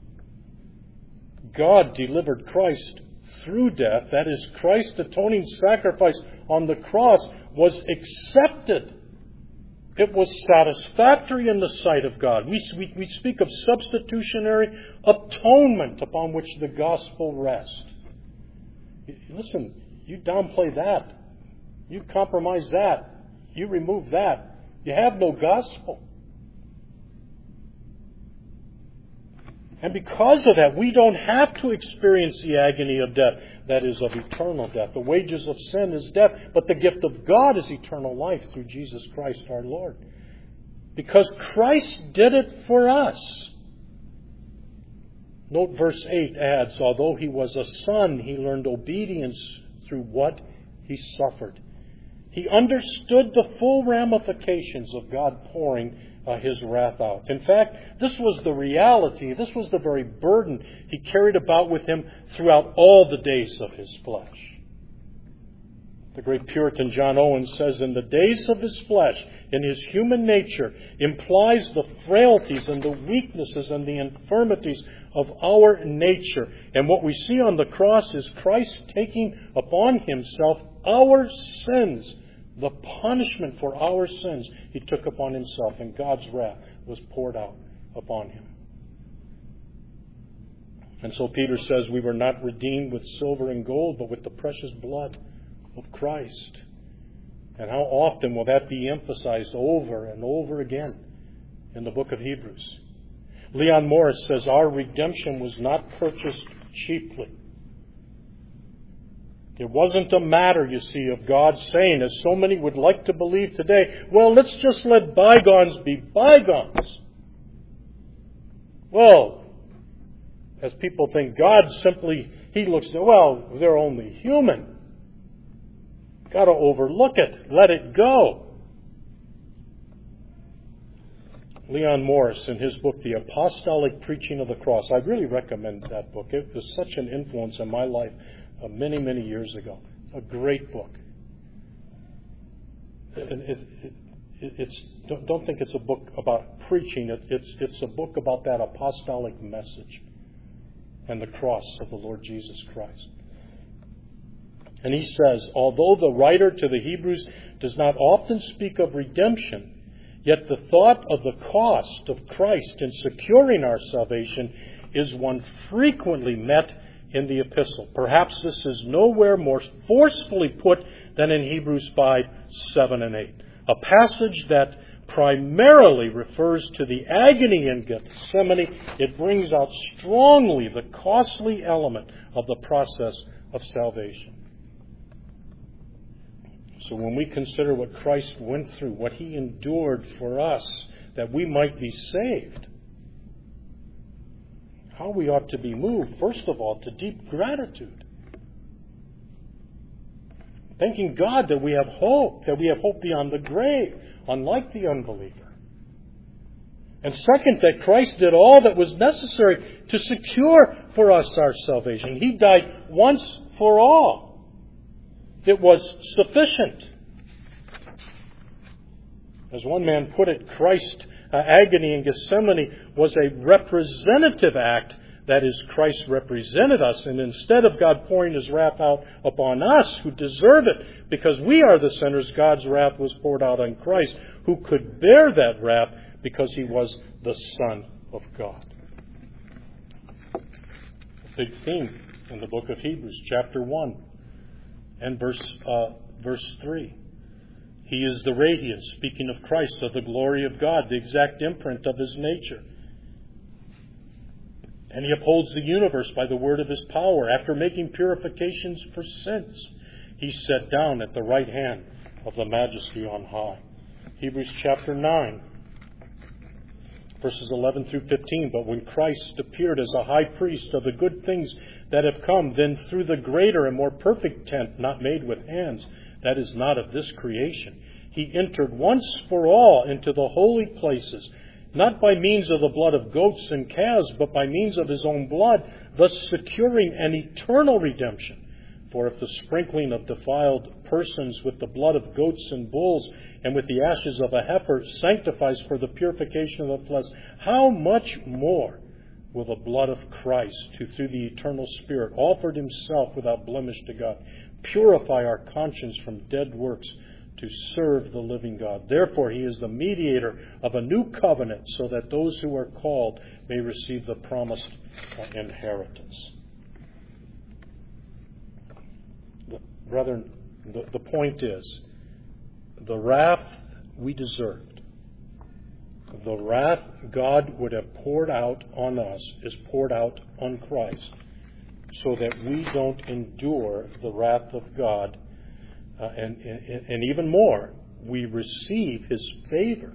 God delivered Christ through death. That is, Christ's atoning sacrifice on the cross was accepted. It was satisfactory in the sight of God. We, we, we speak of substitutionary atonement upon which the gospel rests. Listen, you downplay that. You compromise that. You remove that. You have no gospel. And because of that, we don't have to experience the agony of death, that is, of eternal death. The wages of sin is death, but the gift of God is eternal life through Jesus Christ our Lord. Because Christ did it for us. Note verse eight adds, although he was a son, he learned obedience through what he suffered. He understood the full ramifications of God pouring uh, his wrath out. In fact, this was the reality, this was the very burden he carried about with him throughout all the days of his flesh. The great Puritan John Owen says, in the days of his flesh, in his human nature, implies the frailties and the weaknesses and the infirmities of our nature. And what we see on the cross is Christ taking upon himself our sins. The punishment for our sins he took upon himself, and God's wrath was poured out upon him. And so Peter says we were not redeemed with silver and gold, but with the precious blood of Christ. And how often will that be emphasized over and over again in the book of Hebrews? Leon Morris says our redemption was not purchased cheaply. It wasn't a matter, you see, of God saying, as so many would like to believe today, well, let's just let bygones be bygones. Well, as people think, God simply, he looks at, well, they're only human. Got to overlook it. Let it go. Leon Morris, in his book, The Apostolic Preaching of the Cross, I really recommend that book. It was such an influence in my life uh, many, many years ago. It's a great book. It, it, it, it's, don't, don't think it's a book about preaching. It, it's, it's a book about that apostolic message and the cross of the Lord Jesus Christ. And he says, although the writer to the Hebrews does not often speak of redemption, yet the thought of the cost of Christ in securing our salvation is one frequently met in the epistle. Perhaps this is nowhere more forcefully put than in Hebrews five, seven, and eight. A passage that primarily refers to the agony in Gethsemane. It brings out strongly the costly element of the process of salvation. So when we consider what Christ went through, what he endured for us, that we might be saved, how we ought to be moved, first of all, to deep gratitude. Thanking God that we have hope, that we have hope beyond the grave, unlike the unbeliever. And second, that Christ did all that was necessary to secure for us our salvation. He died once for all. It was sufficient. As one man put it, Christ's uh, agony in Gethsemane was a representative act. That is, Christ represented us. And instead of God pouring his wrath out upon us, who deserve it, because we are the sinners, God's wrath was poured out on Christ, who could bear that wrath because he was the Son of God. A big theme in the book of Hebrews, chapter one. And verse uh, verse three. He is the radiance, speaking of Christ, of the glory of God, the exact imprint of his nature. And he upholds the universe by the word of his power. After making purifications for sins, he sat down at the right hand of the majesty on high. Hebrews chapter nine, verses eleven through fifteen. But when Christ appeared as a high priest of the good things that have come, then through the greater and more perfect tent, not made with hands, that is not of this creation, he entered once for all into the holy places, not by means of the blood of goats and calves, but by means of his own blood, thus securing an eternal redemption. For if the sprinkling of defiled persons with the blood of goats and bulls and with the ashes of a heifer sanctifies for the purification of the flesh, how much more will the blood of Christ, who through the eternal Spirit offered himself without blemish to God, purify our conscience from dead works to serve the living God. Therefore, he is the mediator of a new covenant so that those who are called may receive the promised inheritance. Brethren, the, the point is, the wrath we deserved, the wrath God would have poured out on us is poured out on Christ so that we don't endure the wrath of God. Uh, and, and, and even more, we receive His favor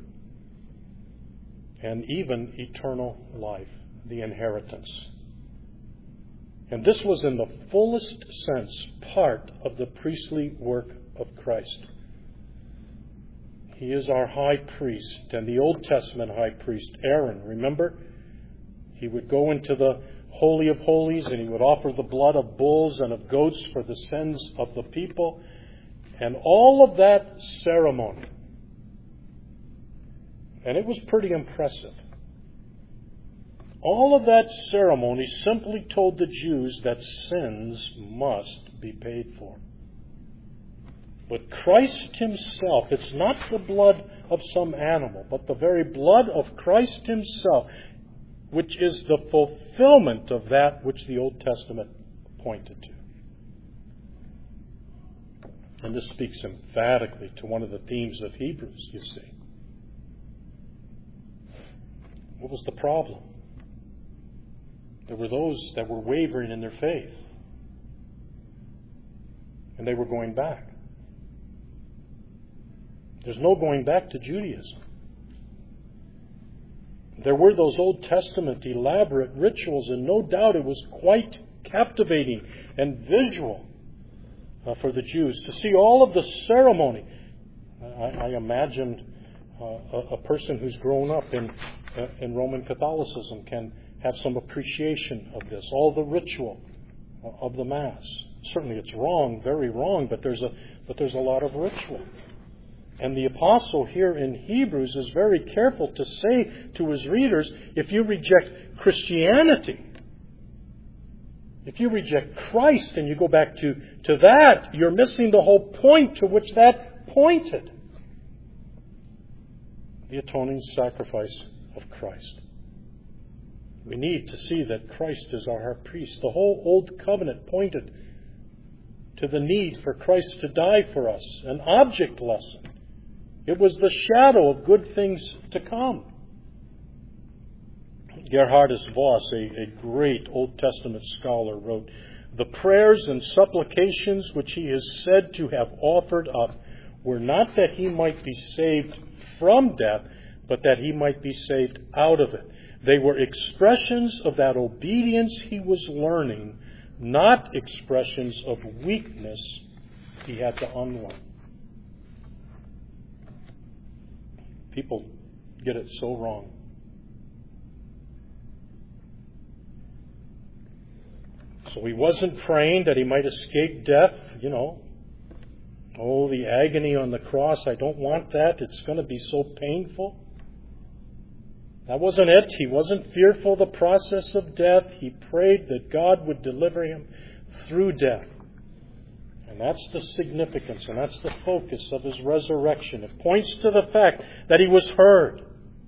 and even eternal life, the inheritance. And this was in the fullest sense part of the priestly work of Christ. He is our high priest, and the Old Testament high priest, Aaron, remember? He would go into the Holy of Holies and he would offer the blood of bulls and of goats for the sins of the people. And all of that ceremony, and it was pretty impressive, all of that ceremony simply told the Jews that sins must be paid for. But Christ Himself, it's not the blood of some animal, but the very blood of Christ Himself, which is the fulfillment of that which the Old Testament pointed to. And this speaks emphatically to one of the themes of Hebrews, you see. What was the problem? There were those that were wavering in their faith. And they were going back. There's no going back to Judaism. There were those Old Testament elaborate rituals, and no doubt it was quite captivating and visual uh, for the Jews to see all of the ceremony. I, I imagine uh, a, a person who's grown up in, uh, in Roman Catholicism can have some appreciation of this, all the ritual of the Mass. Certainly it's wrong, very wrong, but there's a but there's a lot of ritual. And the apostle here in Hebrews is very careful to say to his readers, if you reject Christianity, if you reject Christ and you go back to, to that, you're missing the whole point to which that pointed. The atoning sacrifice of Christ. We need to see that Christ is our high priest. The whole Old Covenant pointed to the need for Christ to die for us, an object lesson. It was the shadow of good things to come. Gerhardus Voss, a, a great Old Testament scholar, wrote, "The prayers and supplications which he is said to have offered up were not that he might be saved from death, but that he might be saved out of it. They were expressions of that obedience he was learning, not expressions of weakness he had to unlearn." People get it so wrong. So he wasn't praying that he might escape death, you know. Oh, the agony on the cross, I don't want that. It's going to be so painful. That wasn't it. He wasn't fearful of the process of death. He prayed that God would deliver him through death. And that's the significance, and that's the focus of his resurrection. It points to the fact that he was heard.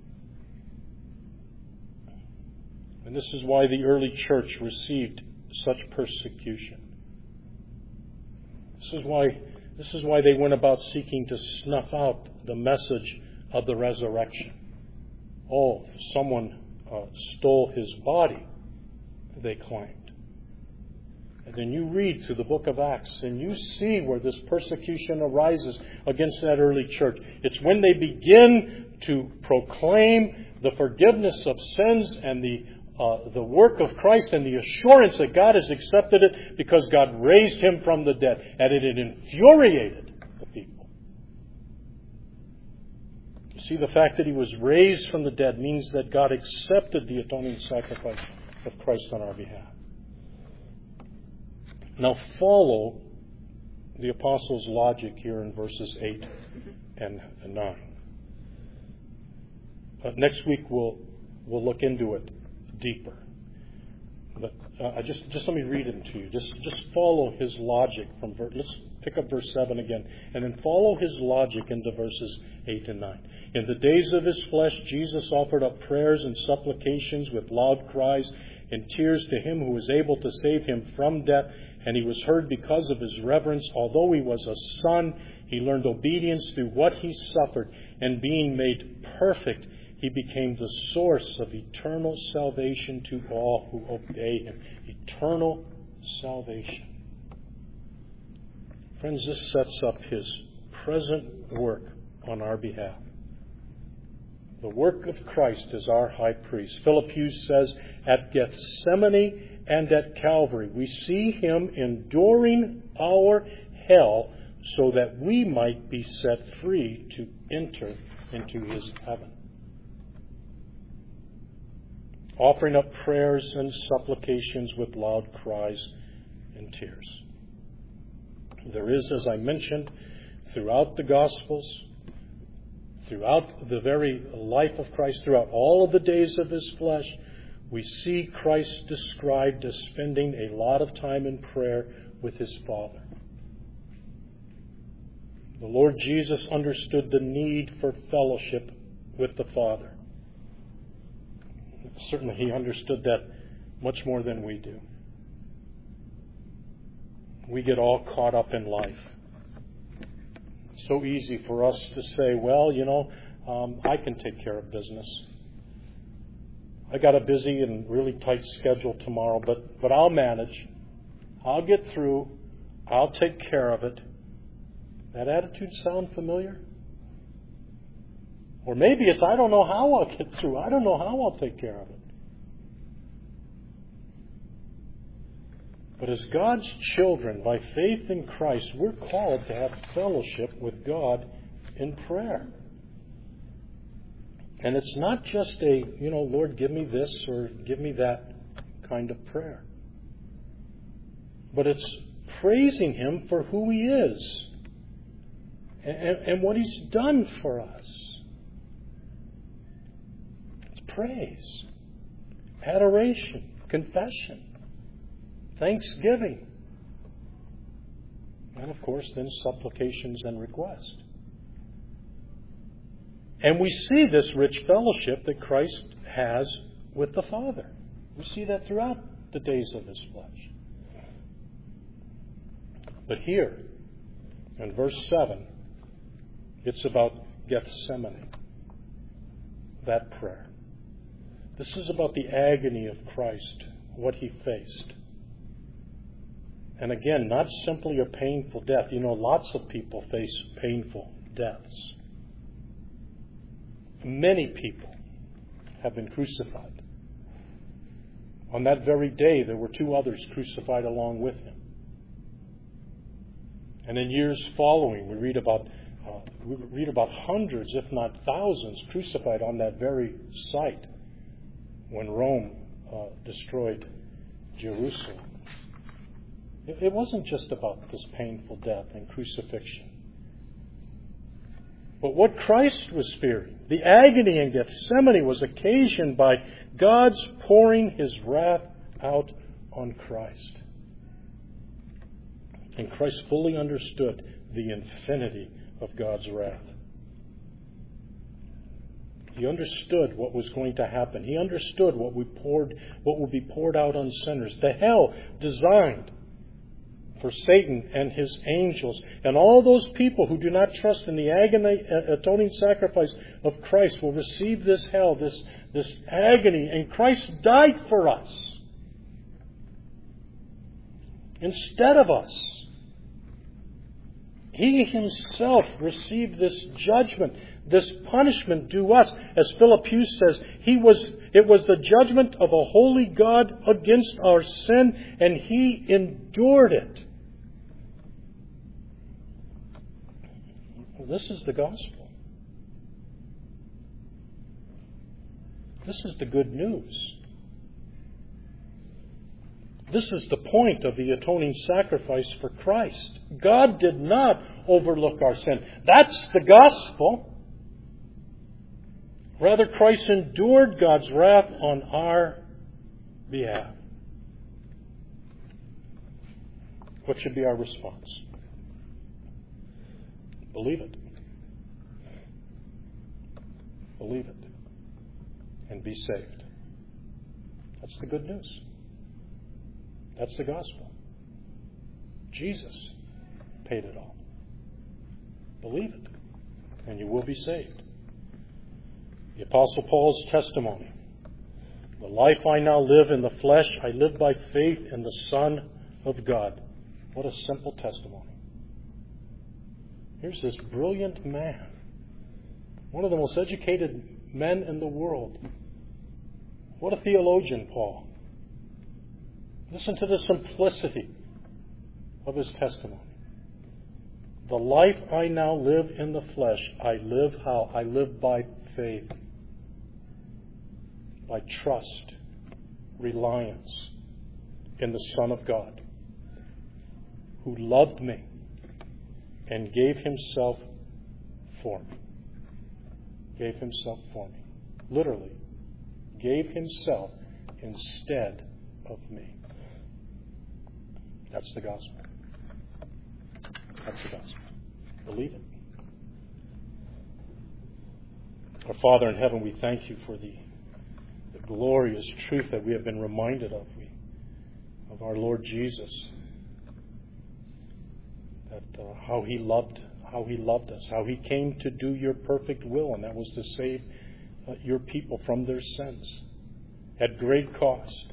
And this is why the early church received such persecution. This is why, this is why they went about seeking to snuff out the message of the resurrection. Oh, someone uh, stole his body, they claimed. And then you read through the book of Acts and you see where this persecution arises against that early church. It's when they begin to proclaim the forgiveness of sins and the uh, the work of Christ and the assurance that God has accepted it because God raised him from the dead. And it had infuriated the people. You see, the fact that he was raised from the dead means that God accepted the atoning sacrifice of Christ on our behalf. Now follow the apostles' logic here in verses eight and nine. Uh, next week we'll we'll look into it deeper. But uh, just just let me read it to you. Just just follow his logic from verse. Let's pick up verse seven again, and then follow his logic into verses eight and nine. In the days of his flesh, Jesus offered up prayers and supplications with loud cries and tears to him who was able to save him from death, and he was heard because of his reverence. Although he was a son, he learned obedience through what he suffered, and being made perfect, he became the source of eternal salvation to all who obey him. Eternal salvation. Friends, this sets up his present work on our behalf. The work of Christ as our high priest. Philip Hughes says, at Gethsemane and at Calvary, we see him enduring our hell so that we might be set free to enter into his heaven. Offering up prayers and supplications with loud cries and tears. There is, as I mentioned, throughout the Gospels, throughout the very life of Christ, throughout all of the days of his flesh, we see Christ described as spending a lot of time in prayer with his Father. The Lord Jesus understood the need for fellowship with the Father. Certainly he understood that much more than we do. We get all caught up in life. It's so easy for us to say, well, you know, um, I can take care of business. I got a busy and really tight schedule tomorrow, but, but I'll manage. I'll get through. I'll take care of it. That attitude sound familiar? Or maybe it's, I don't know how I'll get through. I don't know how I'll take care of it. But as God's children, by faith in Christ, we're called to have fellowship with God in prayer. And it's not just a, you know, Lord, give me this or give me that kind of prayer. But it's praising Him for who He is and, and what He's done for us. It's praise, adoration, confession, thanksgiving, and of course then supplications and requests. And we see this rich fellowship that Christ has with the Father. We see that throughout the days of His flesh. But here, in verse seven, it's about Gethsemane, that prayer. This is about the agony of Christ, what He faced. And again, not simply a painful death. You know, lots of people face painful deaths. Many people have been crucified. On that very day, there were two others crucified along with Him. And in years following, we read about uh, we read about hundreds, if not thousands, crucified on that very site when Rome uh, destroyed Jerusalem. It, it wasn't just about this painful death and crucifixion. But what Christ was fearing, the agony in Gethsemane, was occasioned by God's pouring His wrath out on Christ. And Christ fully understood the infinity of God's wrath. He understood what was going to happen. He understood what we poured, what would be poured out on sinners. The hell designed for Satan and his angels, and all those people who do not trust in the agony, atoning sacrifice of Christ will receive this hell, this, this agony, and Christ died for us instead of us. He Himself received this judgment, this punishment due us. As Philip Hughes says, he was, it was the judgment of a holy God against our sin, and He endured it. This is the gospel. This is the good news. This is the point of the atoning sacrifice for Christ. God did not overlook our sin. That's the gospel. Rather, Christ endured God's wrath on our behalf. What should be our response? Believe it. Believe it. And be saved. That's the good news. That's the gospel. Jesus paid it all. Believe it, and you will be saved. The Apostle Paul's testimony. The life I now live in the flesh, I live by faith in the Son of God. What a simple testimony. Here's this brilliant man, one of the most educated men in the world. What a theologian, Paul. Listen to the simplicity of his testimony. The life I now live in the flesh, I live how? I live by faith, by trust, reliance in the Son of God, who loved me and gave himself for me. Gave himself for me. Literally, gave himself instead of me. That's the gospel. That's the gospel. Believe it. Our Father in heaven, we thank you for the, the glorious truth that we have been reminded of, we, of our Lord Jesus. That uh, how he loved, how he loved us, how he came to do your perfect will, and that was to save uh, your people from their sins at great cost.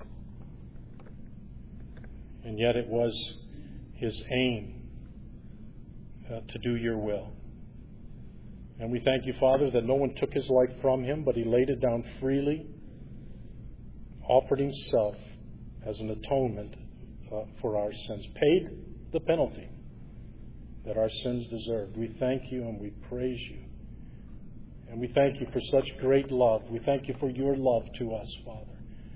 And yet it was his aim uh, to do your will. And we thank you, Father, that no one took his life from him, but he laid it down freely, offered himself as an atonement uh, for our sins, paid the penalty that our sins deserved. We thank you and we praise you. And we thank you for such great love. We thank you for your love to us, Father.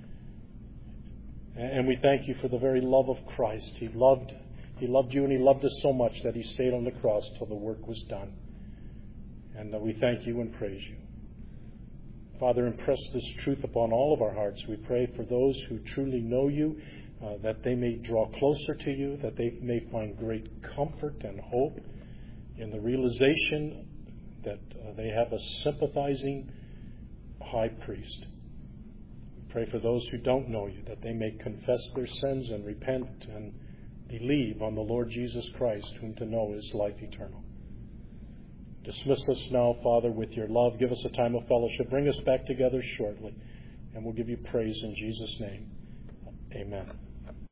And we thank you for the very love of Christ. He loved, he loved you, and he loved us so much that he stayed on the cross till the work was done. And we thank you and praise you. Father, impress this truth upon all of our hearts. We pray for those who truly know you, uh, that they may draw closer to you, that they may find great comfort and hope in the realization that uh, they have a sympathizing high priest. Pray for those who don't know you, that they may confess their sins and repent and believe on the Lord Jesus Christ, whom to know is life eternal. Dismiss us now, Father, with your love. Give us a time of fellowship. Bring us back together shortly, and we'll give you praise in Jesus' name. Amen.